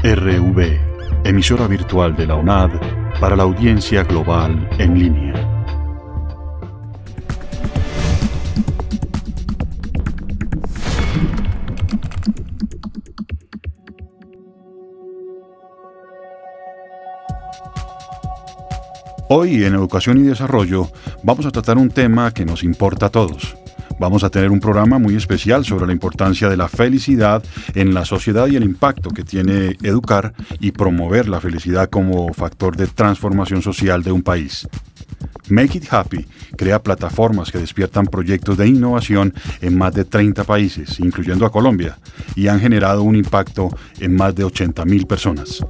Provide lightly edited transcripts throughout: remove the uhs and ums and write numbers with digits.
RV, emisora virtual de la UNAD para la audiencia global en línea. Hoy en Educación y Desarrollo vamos a tratar un tema que nos importa a todos. Vamos a tener un programa muy especial sobre la importancia de la felicidad en la sociedad y el impacto que tiene educar y promover la felicidad como factor de transformación social de un país. Make It Happy crea plataformas que despiertan proyectos de innovación en más de 30 países, incluyendo a Colombia, y han generado un impacto en más de 80.000 personas.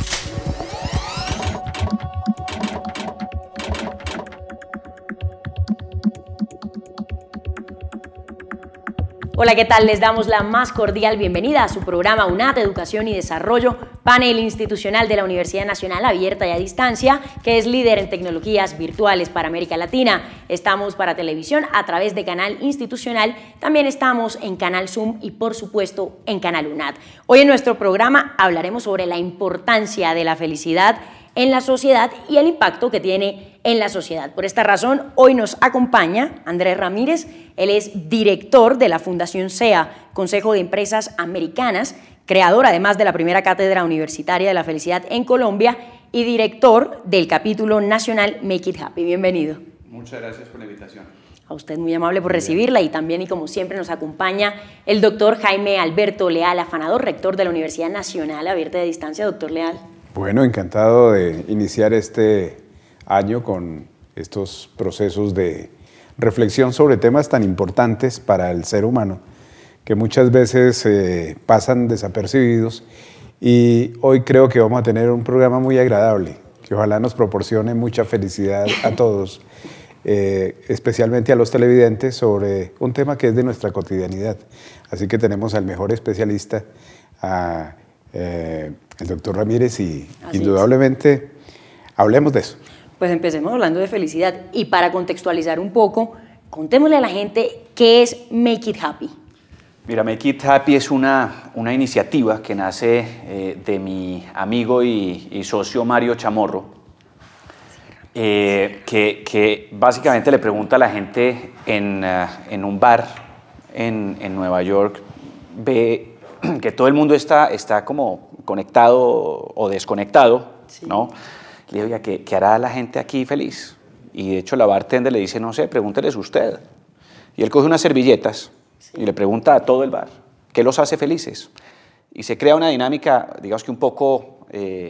Hola, ¿qué tal? Les damos la más cordial bienvenida a su programa UNAD, Educación y Desarrollo, panel institucional de la Universidad Nacional Abierta y a Distancia, que es líder en tecnologías virtuales para América Latina. Estamos para televisión a través de Canal Institucional, también estamos en Canal Zoom y, por supuesto, en Canal UNAD. Hoy en nuestro programa hablaremos sobre la importancia de la felicidad en la sociedad y el impacto que tiene en la sociedad. Por esta razón, hoy nos acompaña Andrés Ramírez. Él es director de la Fundación SEA, Consejo de Empresas Americanas, creador además de la primera cátedra universitaria de la felicidad en Colombia y director del capítulo nacional Make It Happy. Bienvenido. Muchas gracias por la invitación. A usted muy amable por recibirla y también, y como siempre, nos acompaña el doctor Jaime Alberto Leal Afanador, rector de la Universidad Nacional Abierta y a Distancia. Doctor Leal. Bueno, encantado de iniciar este año con estos procesos de reflexión sobre temas tan importantes para el ser humano que muchas veces pasan desapercibidos, y hoy creo que vamos a tener un programa muy agradable que ojalá nos proporcione mucha felicidad a todos, especialmente a los televidentes, sobre un tema que es de nuestra cotidianidad. Así que tenemos al mejor especialista, el doctor Ramírez, y así indudablemente hablemos de eso. Pues empecemos hablando de felicidad, y para contextualizar un poco, contémosle a la gente qué es Make It Happy. Mira, Make It Happy es una iniciativa que nace de mi amigo y socio Mario Chamorro, que básicamente le pregunta a la gente en un bar en Nueva York, ve que todo el mundo está como conectado o desconectado, sí, ¿no? Le digo, ¿qué hará la gente aquí feliz? Y de hecho la bartender le dice, no sé, pregúnteles usted. Y él coge unas servilletas, sí, y le pregunta a todo el bar, ¿qué los hace felices? Y se crea una dinámica, digamos que un poco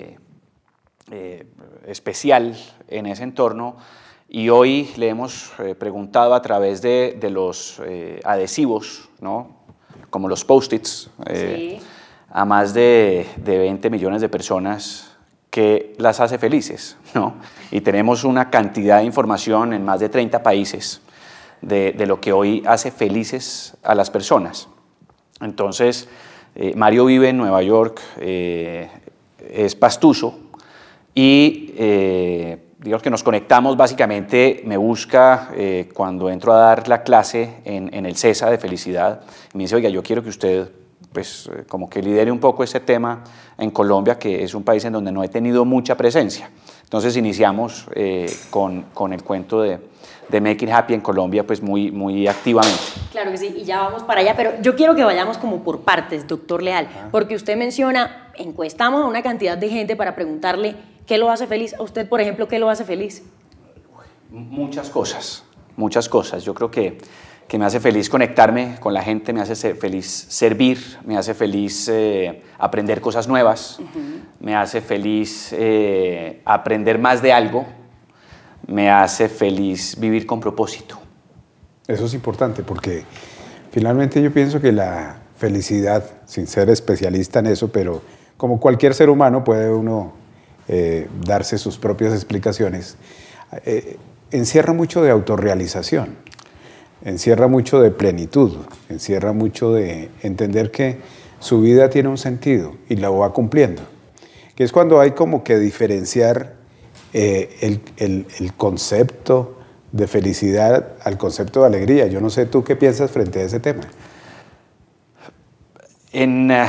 especial en ese entorno. Y hoy le hemos preguntado a través de los adhesivos, ¿no?, como los post-its, sí, a más de 20 millones de personas que las hace felices, ¿no? Y tenemos una cantidad de información en más de 30 países de lo que hoy hace felices a las personas. Entonces, Mario vive en Nueva York, es pastuso, y digamos que nos conectamos básicamente, me busca cuando entro a dar la clase en el CESA de felicidad, y me dice, oiga, yo quiero que usted pues como que lidere un poco ese tema en Colombia, que es un país en donde no he tenido mucha presencia. Entonces iniciamos con el cuento de Make It Happy en Colombia, pues muy activamente. Claro que sí, y ya vamos para allá, pero yo quiero que vayamos como por partes, doctor Leal, porque usted menciona, encuestamos a una cantidad de gente para preguntarle qué lo hace feliz. A usted, por ejemplo, ¿qué lo hace feliz? Muchas cosas. Yo creo que me hace feliz conectarme con la gente, me hace feliz servir, me hace feliz aprender cosas nuevas, me hace feliz aprender más de algo, me hace feliz vivir con propósito. Eso es importante porque finalmente yo pienso que la felicidad, sin ser especialista en eso, pero como cualquier ser humano puede uno darse sus propias explicaciones, encierra mucho de autorrealización. Encierra mucho de plenitud, encierra mucho de entender que su vida tiene un sentido y lo va cumpliendo. Que es cuando hay como que diferenciar el concepto de felicidad al concepto de alegría. Yo no sé tú qué piensas frente a ese tema. En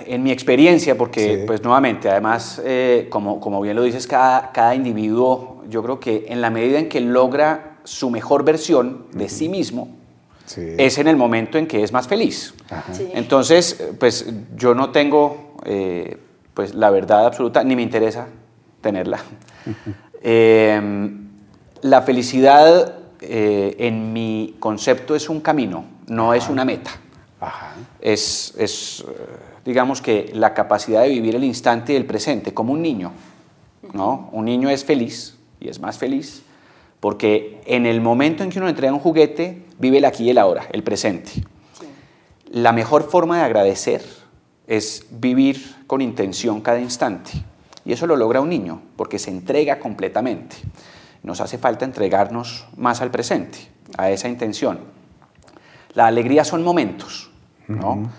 en mi experiencia, porque Sí. pues nuevamente, además, como bien lo dices, cada individuo, yo creo que en la medida en que logra su mejor versión de sí mismo, Sí. es en el momento en que es más feliz. Ajá. Sí. Entonces, pues yo no tengo pues la verdad absoluta, ni me interesa tenerla. La felicidad, en mi concepto, es un camino, no es una meta. Ajá. Digamos que la capacidad de vivir el instante y el presente, como un niño, ¿no? Un niño es feliz y es más feliz porque en el momento en que uno le entrega un juguete, vive el aquí y el ahora, el presente. Sí. La mejor forma de agradecer es vivir con intención cada instante. Y eso lo logra un niño, porque se entrega completamente. Nos hace falta entregarnos más al presente, a esa intención. La alegría son momentos, ¿no?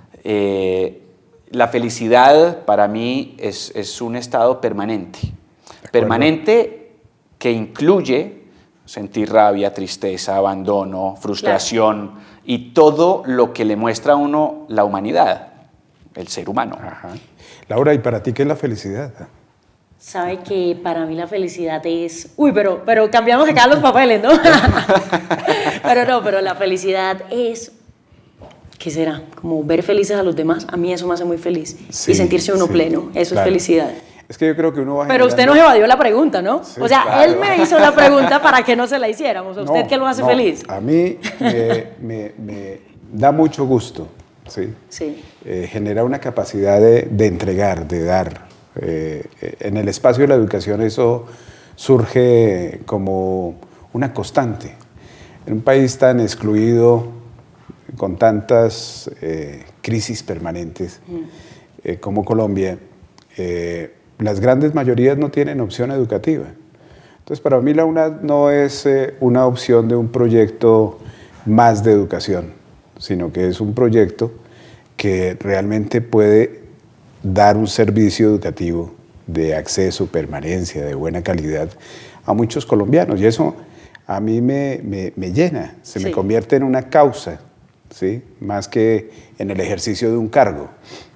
La felicidad para mí es un estado permanente. Permanente que incluye sentir rabia, tristeza, abandono, frustración, claro, y todo lo que le muestra a uno la humanidad, el ser humano. Ajá. Laura, ¿y para ti qué es la felicidad? Sabe que para mí la felicidad es... Uy, pero cambiamos acá los papeles, ¿no? pero la felicidad es... ¿Qué será? Como ver felices a los demás. A mí eso me hace muy feliz. Sí, y sentirse uno sí, pleno. Eso claro. es felicidad. Es que yo creo que uno va Pero usted nos evadió la pregunta, ¿no? Sí, o sea, claro. él me hizo la pregunta para que no se la hiciéramos. ¿A usted qué lo hace feliz? A mí me da mucho gusto, ¿sí? Sí. Genera una capacidad de entregar, de dar. En el espacio de la educación eso surge como una constante. En un país tan excluido, con tantas crisis permanentes como Colombia, las grandes mayorías no tienen opción educativa. Entonces, para mí la UNAD no es una opción de un proyecto más de educación, sino que es un proyecto que realmente puede dar un servicio educativo de acceso, permanencia, de buena calidad a muchos colombianos. Y eso a mí me llena, se me convierte en una causa, ¿sí? Más que en el ejercicio de un cargo.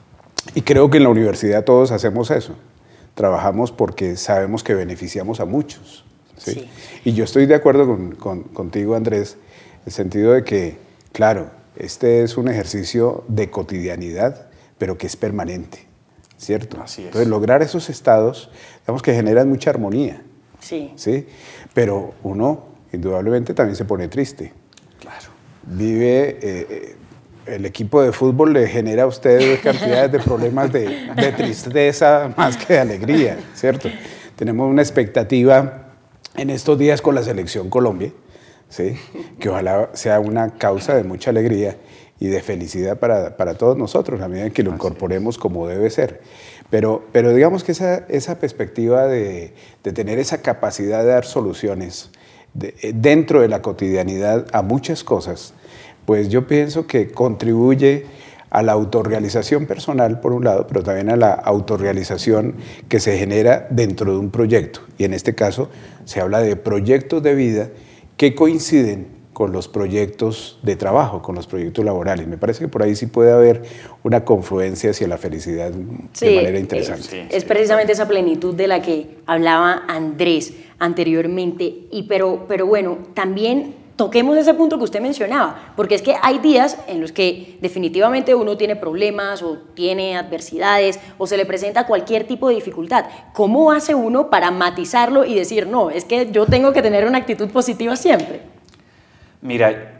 Y creo que en la universidad todos hacemos eso. Trabajamos porque sabemos que beneficiamos a muchos, ¿sí? Sí. Y yo estoy de acuerdo contigo, Andrés, en el sentido de que, claro, este es un ejercicio de cotidianidad, pero que es permanente, ¿cierto? Así es. Entonces, lograr esos estados, digamos que generan mucha armonía, sí. ¿sí? Pero uno, indudablemente, también se pone triste. Claro. Vive... el equipo de fútbol le genera a usted cantidades de problemas de tristeza más que de alegría, ¿cierto? Tenemos una expectativa en estos días con la Selección Colombia, ¿sí? Que ojalá sea una causa de mucha alegría y de felicidad para todos nosotros, a medida que lo incorporemos como debe ser. Pero digamos que esa perspectiva de tener esa capacidad de dar soluciones dentro de la cotidianidad a muchas cosas, pues yo pienso que contribuye a la autorrealización personal, por un lado, pero también a la autorrealización que se genera dentro de un proyecto. Y en este caso se habla de proyectos de vida que coinciden con los proyectos de trabajo, con los proyectos laborales. Me parece que por ahí sí puede haber una confluencia hacia la felicidad de manera interesante. Es precisamente esa plenitud de la que hablaba Andrés anteriormente. Pero bueno, también... toquemos ese punto que usted mencionaba, porque es que hay días en los que definitivamente uno tiene problemas o tiene adversidades o se le presenta cualquier tipo de dificultad. ¿Cómo hace uno para matizarlo y decir, no, es que yo tengo que tener una actitud positiva siempre? Mira,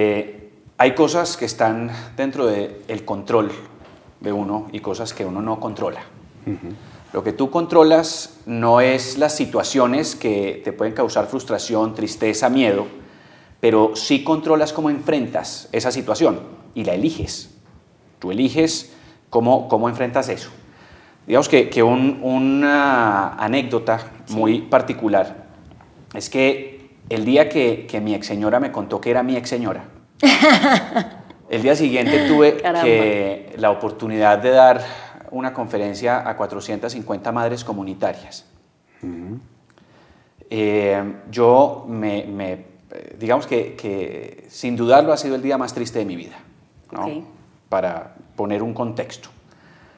hay cosas que están dentro del control de uno y cosas que uno no controla. Lo que tú controlas no es las situaciones que te pueden causar frustración, tristeza, miedo, pero sí controlas cómo enfrentas esa situación y la eliges. Tú eliges cómo enfrentas eso. Digamos que una anécdota muy particular es que el día que mi ex señora me contó que era mi ex señora, el día siguiente tuve la oportunidad de dar una conferencia a 450 madres comunitarias. Yo digamos que sin dudarlo ha sido el día más triste de mi vida, ¿no? Okay. Para poner un contexto.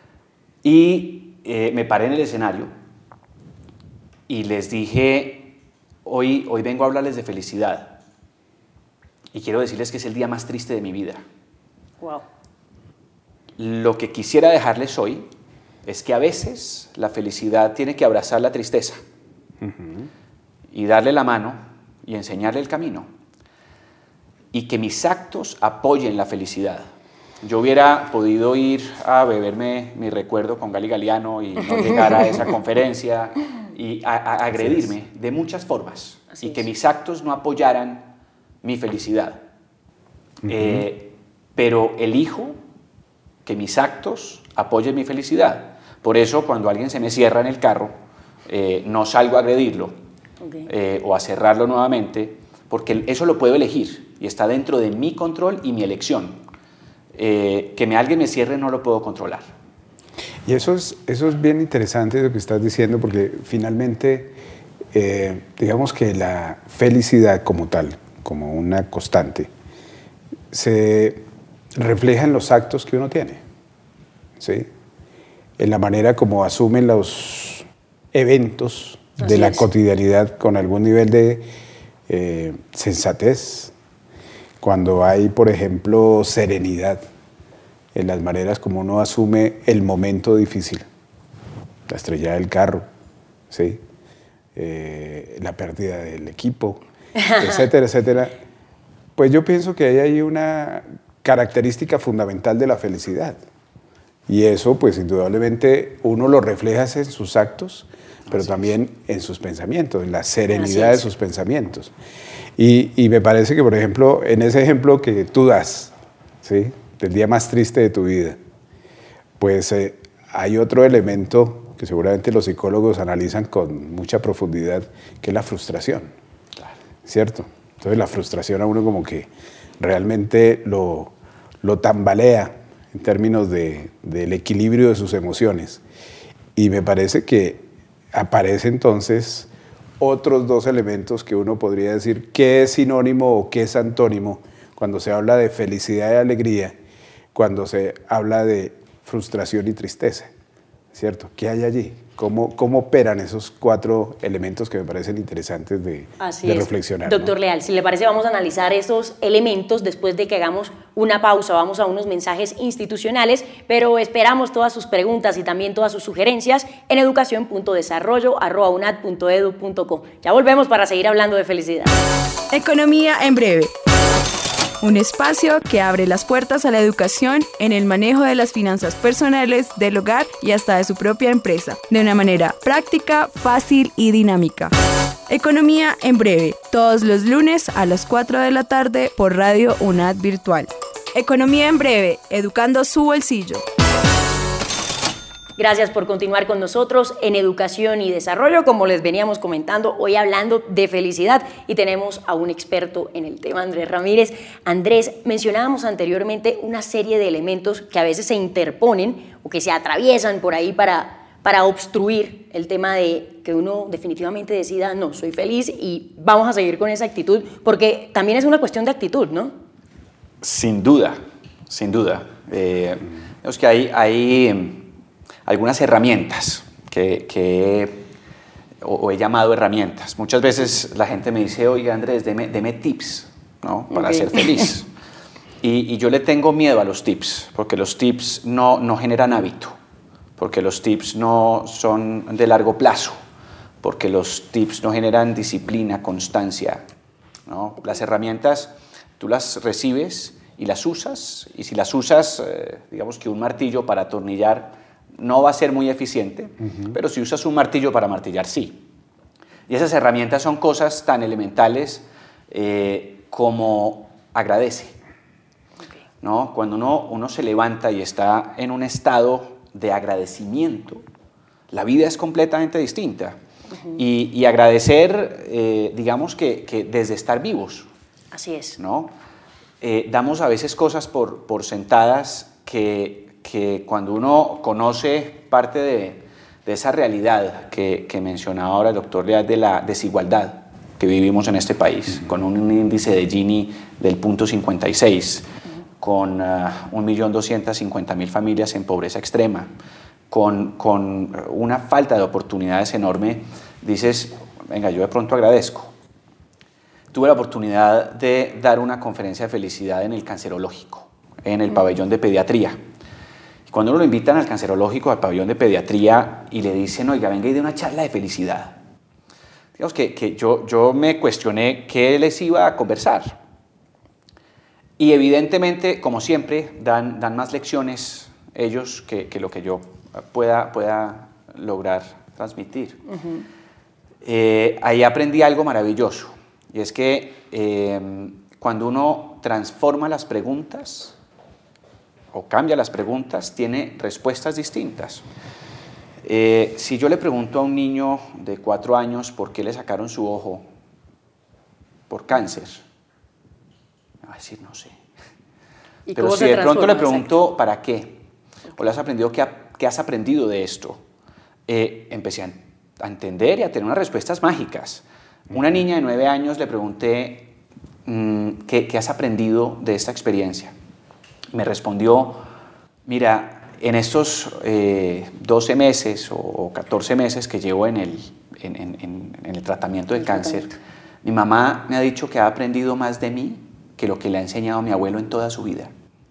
Y me paré en el escenario y les dije, hoy vengo a hablarles de felicidad. Y quiero decirles que es el día más triste de mi vida. Wow. Lo que quisiera dejarles hoy es que a veces la felicidad tiene que abrazar la tristeza y darle la mano y enseñarle el camino. Y que mis actos apoyen la felicidad. Yo hubiera podido ir a beberme mi recuerdo con Gali Galiano y no llegar a esa conferencia y a agredirme de muchas formas. Y que mis actos no apoyaran mi felicidad. Pero elijo que mis actos apoyen mi felicidad. Por eso, cuando alguien se me cierra en el carro, no salgo a agredirlo o a cerrarlo nuevamente, porque eso lo puedo elegir y está dentro de mi control y mi elección. Alguien me cierre no lo puedo controlar. Y eso es bien interesante lo que estás diciendo, porque finalmente, digamos que la felicidad como tal, como una constante, se refleja en los actos que uno tiene, ¿sí? En la manera como asumen los eventos de la cotidianidad con algún nivel de sensatez, cuando hay, por ejemplo, serenidad en las maneras como uno asume el momento difícil, la estrellada del carro, ¿sí? La pérdida del equipo, etcétera, etcétera. Pues yo pienso que hay una característica fundamental de la felicidad. Y eso, pues indudablemente, uno lo refleja en sus actos, pero también en sus pensamientos, en la serenidad de sus pensamientos. Y me parece que, por ejemplo, en ese ejemplo que tú das, ¿sí?, del día más triste de tu vida, pues hay otro elemento que seguramente los psicólogos analizan con mucha profundidad, que es la frustración, ¿cierto? Entonces la frustración a uno como que realmente lo tambalea en términos del equilibrio de sus emociones. Y me parece que aparece entonces otros dos elementos que uno podría decir qué es sinónimo o qué es antónimo cuando se habla de felicidad y alegría, cuando se habla de frustración y tristeza, ¿cierto? ¿Qué hay allí? ¿Cómo operan esos cuatro elementos que me parecen interesantes de reflexionar? Doctor Leal, si le parece, vamos a analizar esos elementos después de que hagamos una pausa. Vamos a unos mensajes institucionales, pero esperamos todas sus preguntas y también todas sus sugerencias en educacion.desarrollo@unad.edu.co. Ya volvemos para seguir hablando de felicidad. Economía en breve. Un espacio que abre las puertas a la educación en el manejo de las finanzas personales, del hogar y hasta de su propia empresa, de una manera práctica, fácil y dinámica. Economía en breve, todos los lunes a las 4 de la tarde por Radio UNAD Virtual. Economía en breve, educando su bolsillo. Gracias por continuar con nosotros en Educación y Desarrollo, como les veníamos comentando, hoy hablando de felicidad y tenemos a un experto en el tema, Andrés Ramírez. Andrés, mencionábamos anteriormente una serie de elementos que a veces se interponen o que se atraviesan por ahí para obstruir el tema de que uno definitivamente decida, no, soy feliz y vamos a seguir con esa actitud, porque también es una cuestión de actitud, ¿no? Sin duda, sin duda. Es que hay algunas herramientas que he llamado herramientas. Muchas veces la gente me dice, oiga Andrés, deme tips, ¿no?, para ser feliz. Y yo le tengo miedo a los tips, porque los tips no generan hábito, porque los tips no son de largo plazo, porque los tips no generan disciplina, constancia, ¿no? Las herramientas tú las recibes y las usas, y si las usas, digamos que un martillo para atornillar no va a ser muy eficiente, pero si usas un martillo para martillar, sí. Y esas herramientas son cosas tan elementales como agradece, ¿no? Cuando uno se levanta y está en un estado de agradecimiento, la vida es completamente distinta. Y agradecer, digamos que desde estar vivos. Así es. ¿No? Damos a veces cosas por sentadas que cuando uno conoce parte de esa realidad que mencionaba ahora el doctor Leal, de la desigualdad que vivimos en este país, con un índice de Gini del 0.56, con 1.250.000 familias en pobreza extrema, con una falta de oportunidades enorme, dices, venga, yo de pronto agradezco. Tuve la oportunidad de dar una conferencia de felicidad en el cancerológico, en el pabellón de pediatría. Cuando uno lo invitan al cancerológico, al pabellón de pediatría, y le dicen, oiga, venga y dé una charla de felicidad. Digamos que yo me cuestioné qué les iba a conversar. Y evidentemente, como siempre, dan más lecciones ellos que lo que yo pueda lograr transmitir. Ahí aprendí algo maravilloso, y es que cuando uno transforma las preguntas o cambia las preguntas, tiene respuestas distintas. Si yo le pregunto a un niño de 4 años por qué le sacaron su ojo por cáncer, me va a decir, no sé. Pero si de pronto le pregunto para qué, o le has aprendido qué has aprendido de esto, empecé a entender y a tener unas respuestas mágicas. Una niña de 9 años le pregunté, ¿qué has aprendido de esta experiencia? Me respondió, mira, en estos 12 meses o 14 meses que llevo en el tratamiento de cáncer, mi mamá me ha dicho que ha aprendido más de mí que lo que le ha enseñado mi abuelo en toda su vida.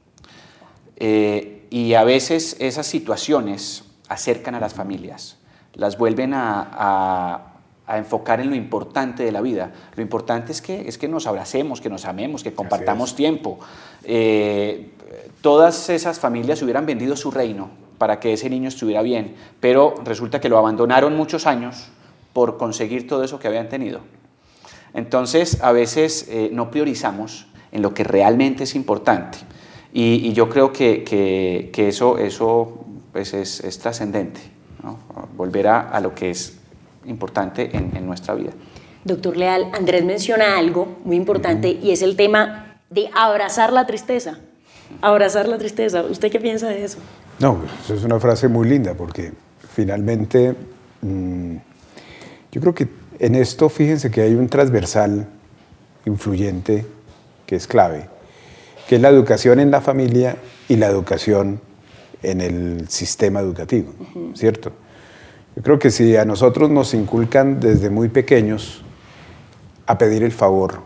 Y a veces esas situaciones acercan a las familias, las vuelven a enfocar en lo importante de la vida. Lo importante es que nos abracemos, que nos amemos, que compartamos tiempo. Todas esas familias hubieran vendido su reino para que ese niño estuviera bien, pero resulta que lo abandonaron muchos años por conseguir todo eso que habían tenido. Entonces, a veces no priorizamos en lo que realmente es importante, y yo creo que eso pues es trascendente, ¿no? Volver a lo que es importante en nuestra vida. Doctor Leal, Andrés menciona algo muy importante, y es el tema de abrazar la tristeza. Abrazar la tristeza. ¿Usted qué piensa de eso? No, eso es una frase muy linda, porque finalmente yo creo que en esto, fíjense que hay un transversal influyente que es clave, que es la educación en la familia y la educación en el sistema educativo, ¿cierto? Yo creo que si a nosotros nos inculcan desde muy pequeños a pedir el favor,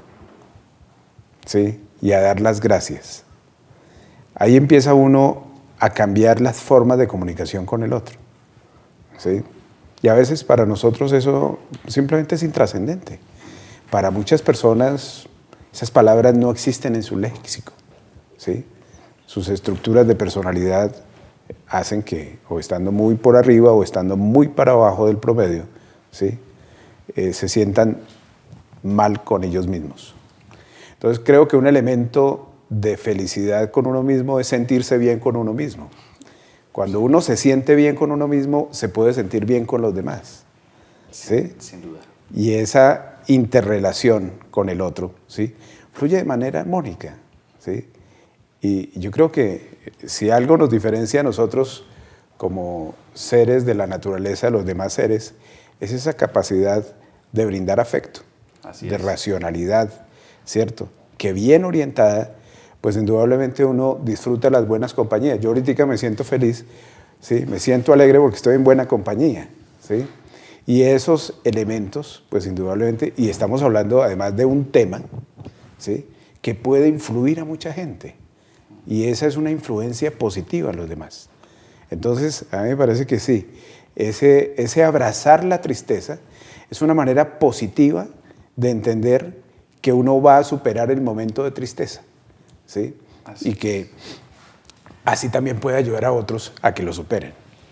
¿sí? Y a dar las gracias, ahí empieza uno a cambiar las formas de comunicación con el otro, ¿sí? Y a veces para nosotros eso simplemente es intrascendente. Para muchas personas esas palabras no existen en su léxico, ¿sí? Sus estructuras de personalidad hacen que, o estando muy por arriba o estando muy para abajo del promedio, ¿sí? Se sientan mal con ellos mismos. Entonces creo que un elemento de felicidad con uno mismo es sentirse bien con uno mismo. Cuando uno se siente bien con uno mismo, se puede sentir bien con los demás, ¿sí? Sin duda. Y esa interrelación con el otro, ¿sí? Fluye de manera armónica, ¿sí? Y yo creo que si algo nos diferencia a nosotros como seres de la naturaleza de los demás seres, es esa capacidad de brindar afecto, de racionalidad, ¿cierto? Que bien orientada, pues indudablemente uno disfruta las buenas compañías. Yo ahorita me siento feliz, ¿sí? Me siento alegre porque estoy en buena compañía, ¿sí? Y esos elementos, pues indudablemente, y estamos hablando además de un tema, ¿sí? Que puede influir a mucha gente, y esa es una influencia positiva a los demás. Entonces, a mí me parece que sí, ese abrazar la tristeza es una manera positiva de entender que uno va a superar el momento de tristeza, ¿sí? Y que así también puede ayudar a otros a que lo superen.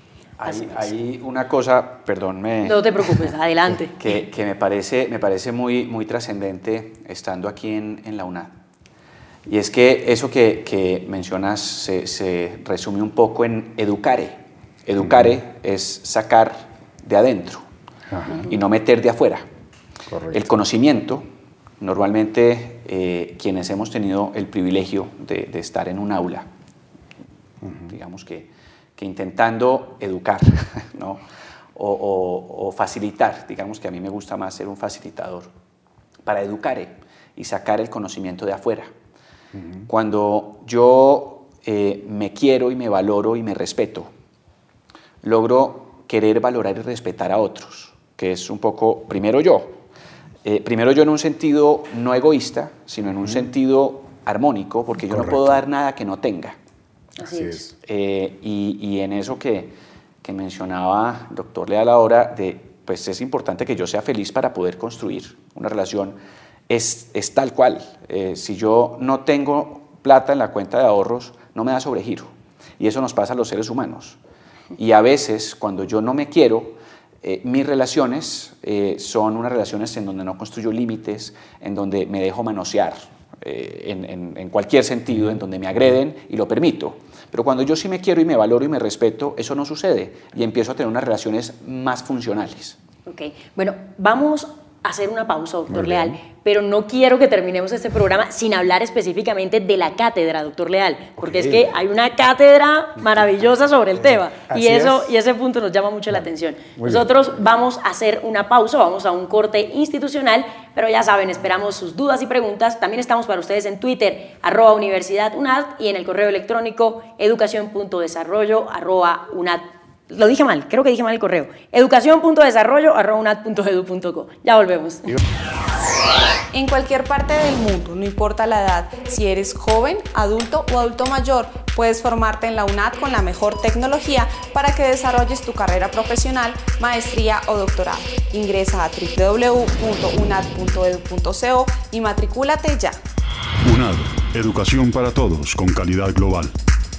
Hay una cosa, perdón, no te preocupes, adelante. Que me parece muy trascendente estando aquí en la UNAD. Y es que eso que mencionas se resume un poco en educare. Educare es sacar de adentro y no meter de afuera. Correcto. El conocimiento, normalmente quienes hemos tenido el privilegio de estar en un aula, digamos que intentando educar, ¿no? o facilitar, digamos que a mí me gusta más ser un facilitador, para educar y sacar el conocimiento de afuera. Cuando yo me quiero y me valoro y me respeto, logro querer, valorar y respetar a otros, que es un poco primero yo. Primero yo en un sentido no egoísta, sino en un sentido armónico, porque yo no puedo dar nada que no tenga. Así es. Y en eso que mencionaba el doctor Leal ahora, pues es importante que yo sea feliz para poder construir una relación, es tal cual. Si yo no tengo plata en la cuenta de ahorros, no me da sobregiro. Y eso nos pasa a los seres humanos. Y a veces, cuando yo no me quiero, mis relaciones son unas relaciones en donde no construyo límites, en donde me dejo manosear, en cualquier sentido, en donde me agreden y lo permito. Pero cuando yo sí me quiero y me valoro y me respeto, eso no sucede y empiezo a tener unas relaciones más funcionales. Ok, bueno, vamos a hacer una pausa, doctor Leal, pero no quiero que terminemos este programa sin hablar específicamente de la cátedra, doctor Leal, porque es que hay una cátedra maravillosa sobre el tema y ese punto nos llama mucho la atención. Nosotros vamos a hacer una pausa, vamos a un corte institucional, pero ya saben, esperamos sus dudas y preguntas. También estamos para ustedes en Twitter, @universidadunad, y en el correo electrónico educacion.desarrollo@unad. Lo dije mal, creo que dije mal el correo. educacion.desarrollo@unad.edu.co. Ya volvemos. En cualquier parte del mundo, no importa la edad, si eres joven, adulto o adulto mayor, puedes formarte en la UNAD con la mejor tecnología para que desarrolles tu carrera profesional, maestría o doctorado. Ingresa a www.unad.edu.co y matricúlate ya. UNAD, educación para todos con calidad global.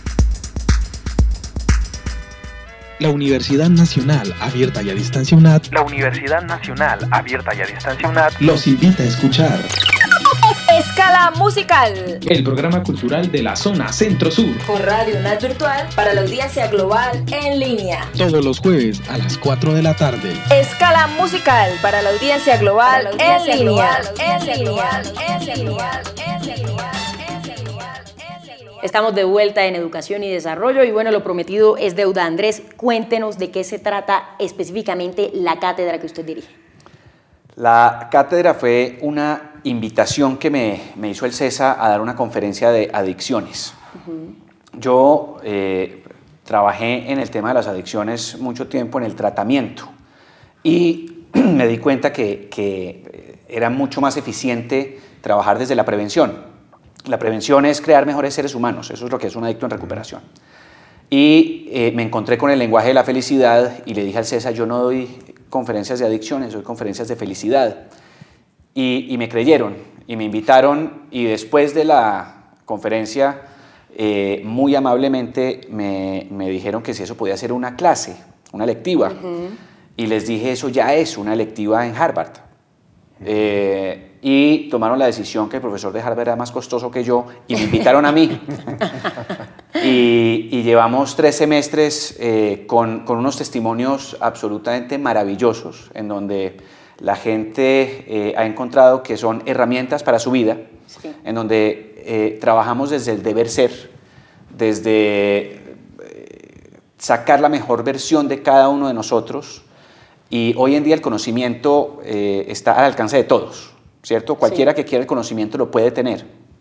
La Universidad Nacional Abierta y a Distancia UNAD, los invita a escuchar Escala Musical, el programa cultural de la zona Centro-Sur, por Radio UNAD Virtual para la audiencia global en línea. todos los jueves a las 4 de la tarde. Escala Musical para la audiencia global en línea. Estamos de vuelta en Educación y Desarrollo y bueno, lo prometido es deuda. Andrés, cuéntenos de qué se trata específicamente la cátedra que usted dirige. La cátedra fue una invitación que me hizo el CESA a dar una conferencia de adicciones. Yo trabajé en el tema de las adicciones mucho tiempo en el tratamiento y me di cuenta que era mucho más eficiente trabajar desde la prevención. La prevención es crear mejores seres humanos, eso es lo que es un adicto en recuperación. Y me encontré con el lenguaje de la felicidad y le dije al CESA, yo no doy conferencias de adicciones, doy conferencias de felicidad. Y me creyeron y me invitaron y después de la conferencia, muy amablemente me dijeron que si eso podía ser una clase, una electiva. Y les dije, eso ya es una electiva en Harvard. Y tomaron la decisión que el profesor de Harvard era más costoso que yo y me invitaron a mí. y llevamos 3 semestres con unos testimonios absolutamente maravillosos en donde la gente ha encontrado que son herramientas para su vida, en donde trabajamos desde el deber ser, desde sacar la mejor versión de cada uno de nosotros. Y hoy en día el conocimiento está al alcance de todos, ¿cierto? Cualquiera que quiera el conocimiento lo puede tener,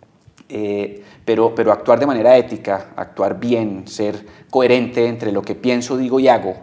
pero actuar de manera ética, actuar bien, ser coherente entre lo que pienso, digo y hago,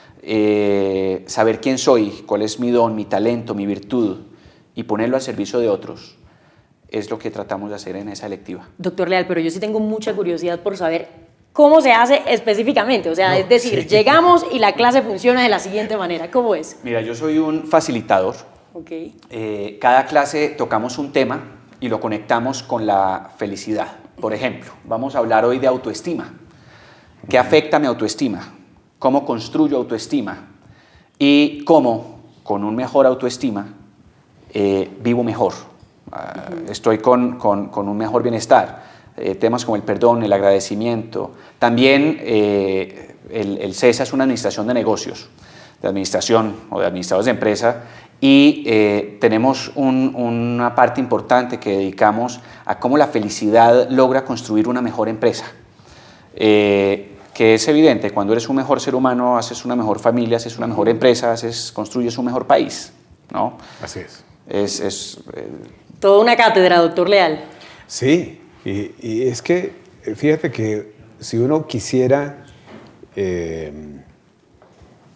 saber quién soy, cuál es mi don, mi talento, mi virtud y ponerlo al servicio de otros, es lo que tratamos de hacer en esa electiva. Doctor Leal, pero yo sí tengo mucha curiosidad por saber ¿cómo se hace específicamente? O sea, es decir, llegamos y la clase funciona de la siguiente manera. ¿Cómo es? Mira, yo soy un facilitador. Cada clase tocamos un tema y lo conectamos con la felicidad. Por ejemplo, vamos a hablar hoy de autoestima. ¿Qué afecta mi autoestima? ¿Cómo construyo autoestima? Y cómo, con un mejor autoestima, vivo mejor. Estoy con un mejor bienestar. Temas como el perdón, el agradecimiento. También el CESA es una administración de negocios, de administración o de administradores de empresa, y tenemos una parte importante que dedicamos a cómo la felicidad logra construir una mejor empresa. Que es evidente, cuando eres un mejor ser humano, haces una mejor familia, haces una mejor empresa, construyes un mejor país, ¿no? Así es. Es toda una cátedra, doctor Leal. Sí. Y es que, fíjate que si uno quisiera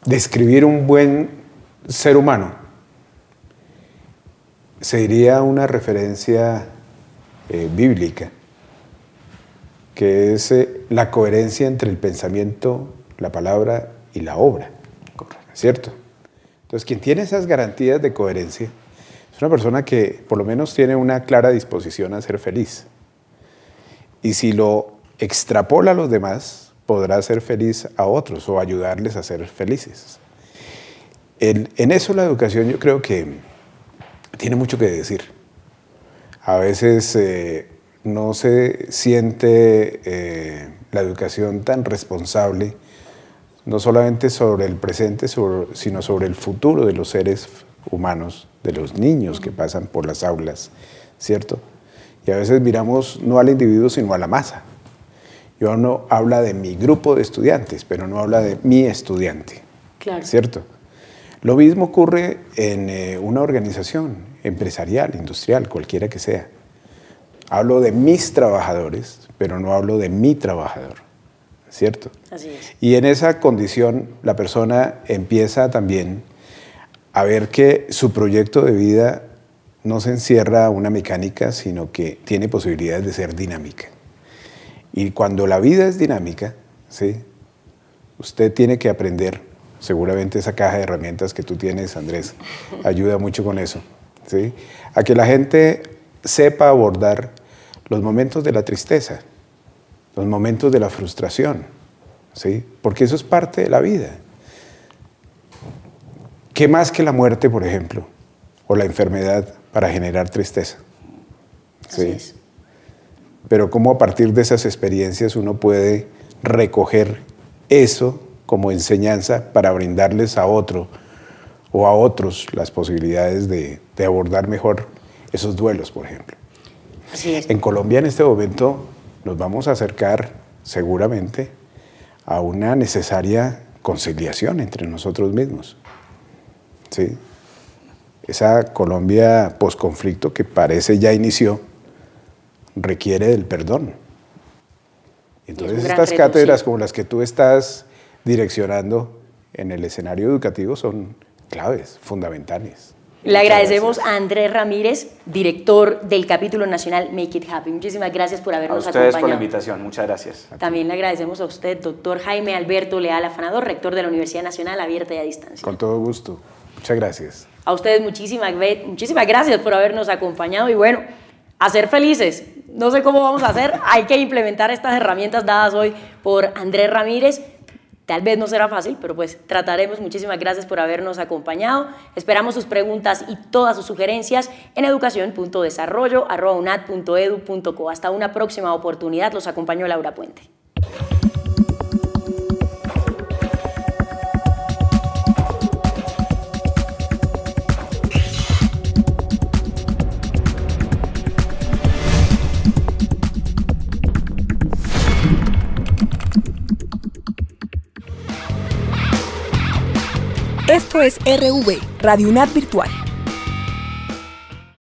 describir un buen ser humano, sería una referencia bíblica, que es la coherencia entre el pensamiento, la palabra y la obra, ¿cierto? Entonces, quien tiene esas garantías de coherencia es una persona que por lo menos tiene una clara disposición a ser feliz. Y si lo extrapola a los demás, podrá ser feliz a otros o ayudarles a ser felices. En eso la educación yo creo que tiene mucho que decir. A veces no se siente la educación tan responsable, no solamente sobre el presente, sino sobre el futuro de los seres humanos, de los niños que pasan por las aulas, ¿cierto? Y a veces miramos no al individuo, sino a la masa. Y uno habla de mi grupo de estudiantes, pero no habla de mi estudiante, claro. ¿Cierto? Lo mismo ocurre en una organización empresarial, industrial, cualquiera que sea. Hablo de mis trabajadores, pero no hablo de mi trabajador, ¿cierto? Así es. Y en esa condición la persona empieza también a ver que su proyecto de vida no se encierra a una mecánica, sino que tiene posibilidades de ser dinámica. Y cuando la vida es dinámica, ¿sí? Usted tiene que aprender, seguramente esa caja de herramientas que tú tienes, Andrés, ayuda mucho con eso, ¿sí? A que la gente sepa abordar los momentos de la tristeza, los momentos de la frustración, ¿sí? Porque eso es parte de la vida. ¿Qué más que la muerte, por ejemplo, o la enfermedad para generar tristeza? ¿Sí? Así es. Pero cómo a partir de esas experiencias uno puede recoger eso como enseñanza para brindarles a otro o a otros las posibilidades de abordar mejor esos duelos, por ejemplo. Así es. En Colombia en este momento nos vamos a acercar seguramente a una necesaria conciliación entre nosotros mismos. ¿Sí? Esa Colombia posconflicto que parece ya inició requiere del perdón. Entonces estas cátedras como las que tú estás direccionando en el escenario educativo son claves, fundamentales. Le agradecemos a Andrés Ramírez, director del capítulo nacional Make It Happy. Muchísimas gracias por habernos acompañado. A ustedes por la invitación, muchas gracias. También le agradecemos a usted, doctor Jaime Alberto Leal Afanador, rector de la Universidad Nacional Abierta y a Distancia. Con todo gusto. Muchas gracias. A ustedes muchísimas gracias por habernos acompañado y bueno, a ser felices. No sé cómo vamos a hacer, hay que implementar estas herramientas dadas hoy por Andrés Ramírez. Tal vez no será fácil, pero pues trataremos. Muchísimas gracias por habernos acompañado. Esperamos sus preguntas y todas sus sugerencias en educacion.desarrollo@unad.edu.co. Hasta una próxima oportunidad. Los acompañó Laura Puente. Esto es RV, Radio UNAD Virtual.